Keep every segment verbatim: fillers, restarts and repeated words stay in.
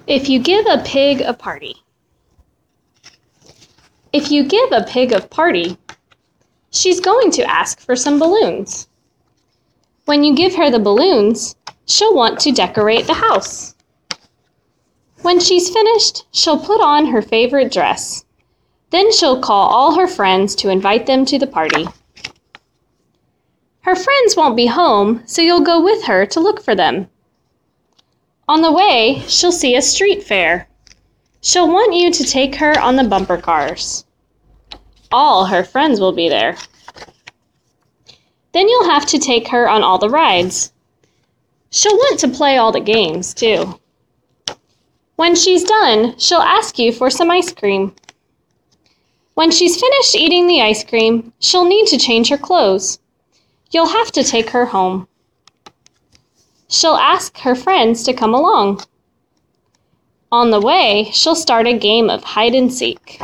If you give a pig a party. If you give a pig a party, she's going to ask for some balloons. When you give her the balloons, she'll want to decorate the house. When she's finished, she'll put on her favorite dress. Then she'll call all her friends to invite them to the party. Her friends won't be home, so you'll go with her to look for them. On the way, she'll see a street fair. She'll want you to take her on the bumper cars. All her friends will be there. Then you'll have to take her on all the rides. She'll want to play all the games, too. When she's done, she'll ask you for some ice cream. When she's finished eating the ice cream, she'll need to change her clothes. You'll have to take her home. She'll ask her friends to come along. On the way, she'll start a game of hide and seek.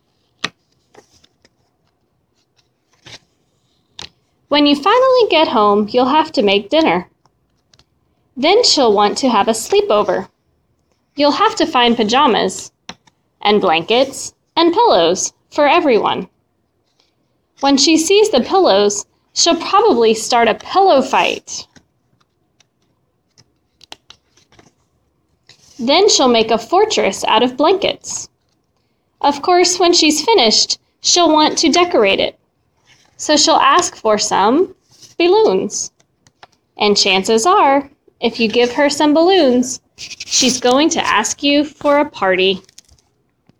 When you finally get home, you'll have to make dinner. Then she'll want to have a sleepover. You'll have to find pajamas and blankets and pillows for everyone. When she sees the pillows, she'll probably start a pillow fight. Then she'll make a fortress out of blankets. Of course, when she's finished, she'll want to decorate it. So she'll ask for some balloons. And chances are, if you give her some balloons, she's going to ask you for a party.